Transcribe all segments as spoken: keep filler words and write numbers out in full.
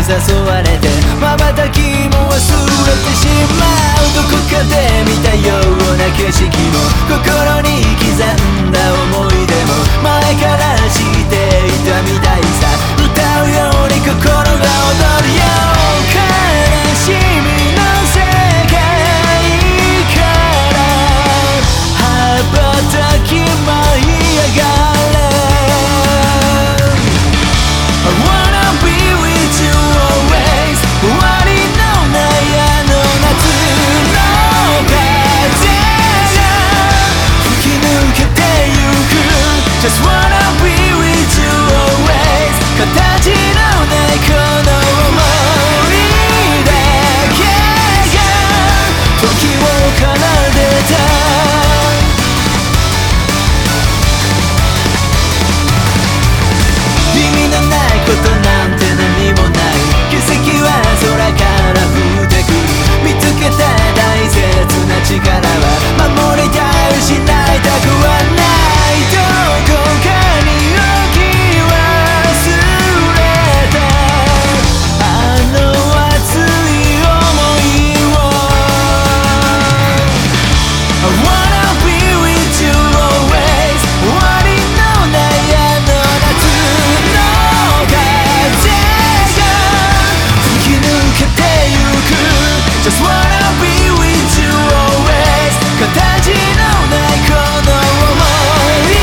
誘われて瞬きも忘れてしまう。どこかで見たような景色も心に刻んだ思い出も前から知っていたみたいさ。歌うように心が踊るよ。悲しみの世界から羽ばたき舞い上がる。Just wanna be with you always 形のないこの想いだけが時を奏でた。意味のないことなんて何もない。奇跡は空から降ってくる。見つけた大切な力は守りたい失いたくはない。どこかに置き忘れたあの熱い想いを I wanna be with you always 終わりのないあの夏の風が吹き抜けてゆく Just wanna be with you always 形のないこの想い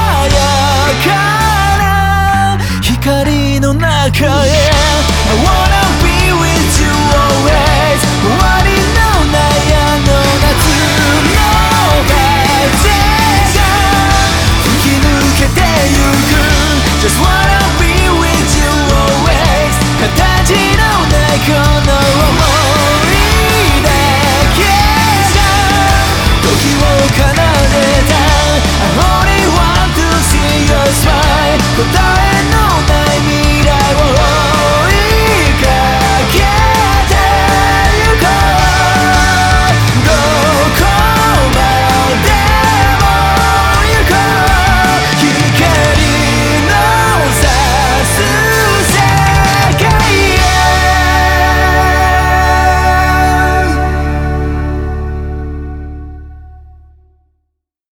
光の中へ I wanna